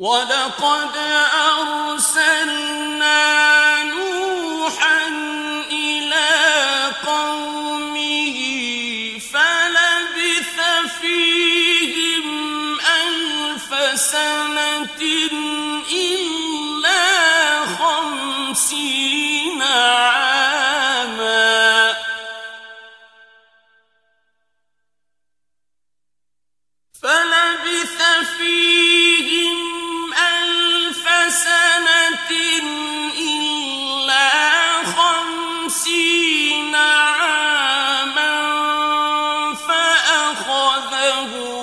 وَلَقَدْ أَرْسَلْنَا نُوحًا إِلَىٰ قَوْمِهِ فَلَبِثَ فِيهِمْ أَلْفَ سَنَةٍ إِلَّا 50 عَامًا فَلَبِثَ فِيهِمْ أَلْفَ سَنَةٍ إِلَّا 50 عَامًا فَأَخَذَهُمُ